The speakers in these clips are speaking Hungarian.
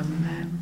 Amen.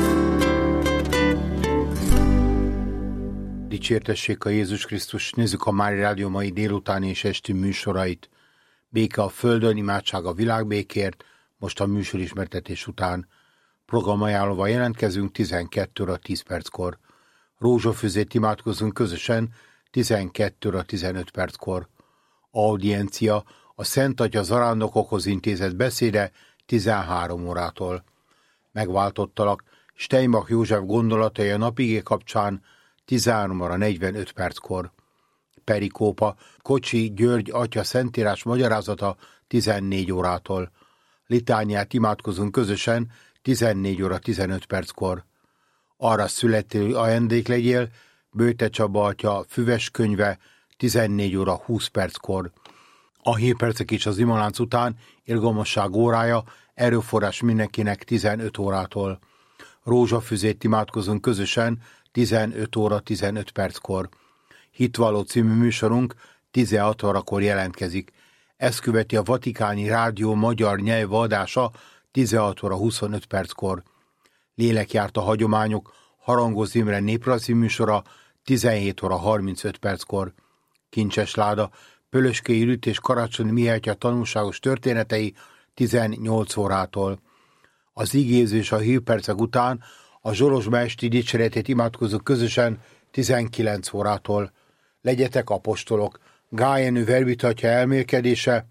Dicsértessék a Jézus Krisztus, nézzük a Mária Rádió mai délutáni és esti műsorait. Béke a földön, imádság a világbékért, most a műsorismertetés után. Programajánlóval jelentkezünk 12 óra 10 perckor. Rózsafüzét imádkozunk közösen 12 óra 15 perckor. Audiencia, a Szent Atya zarándokokhoz intézett beszéde 13 órától. Megváltottalak, Steinbach József gondolatai a napigé kapcsán 13 óra 45 perckor. Perikópa, Kocsi György atya szentírás magyarázata 14 órától. Litániát imádkozunk közösen 14 óra 15 perckor. Arra születő ajándék legyél, Bőte Csaba atya füves könyve 14 óra 20 perckor. A hírpercek is az imalánc után, irgalmasság órája, erőforrás mindenkinek 15 órától. Rózsafüzét imádkozunk közösen 15 óra 15 perckor. Hitvalló című műsorunk 16 órakor jelentkezik. Ezt követi a Vatikáni Rádió magyar nyelvadása 16 óra 25 perckor. Lélekjárt a hagyományok, Harangoz Imre néprajzi műsora 17 óra 35 perckor. Kincses láda, Pölöskei Rütt és Karácsony Mihálytya tanulságos történetei 18 órától. Az igéző és a hírpercek után a Zsolozsma esti dicséretét imádkozunk közösen 19 órától. Legyetek apostolok, Gájenő verbitatja elmélkedése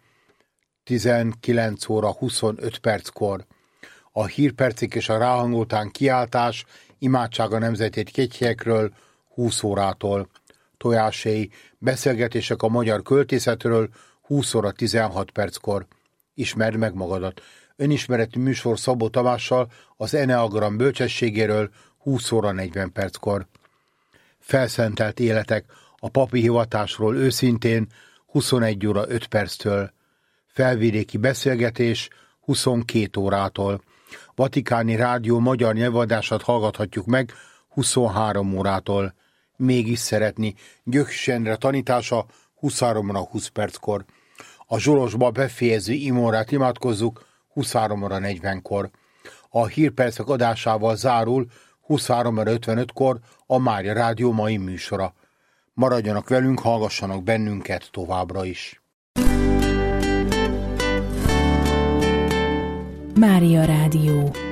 19 óra 25 perckor. A hírpercek és a ráhangoltán kiáltás, imádság a nemzetét Kétjekről 20 órától. Tojáséi, beszélgetések a magyar költészetről 20 óra 16 perckor. Ismerd meg magadat. Önismereti műsor Szabó Tamással az Eneagram bölcsességéről 20 óra 40 perckor. Felszentelt életek a papi hivatásról őszintén 21 óra 5 perctől. Felvidéki beszélgetés 22 órától. Vatikáni Rádió magyar nyelvadását hallgathatjuk meg 23 órától. Mégis szeretni, Gyökhös Endre tanítása 23 óra 20 perckor. A Zsolozsba befejező imórát imádkozzuk 23 óra 40-kor. A hírpercek adásával zárul 23 óra 55-kor a Mária Rádió mai műsora. Maradjanak velünk, hallgassanak bennünket továbbra is. Mária Rádió.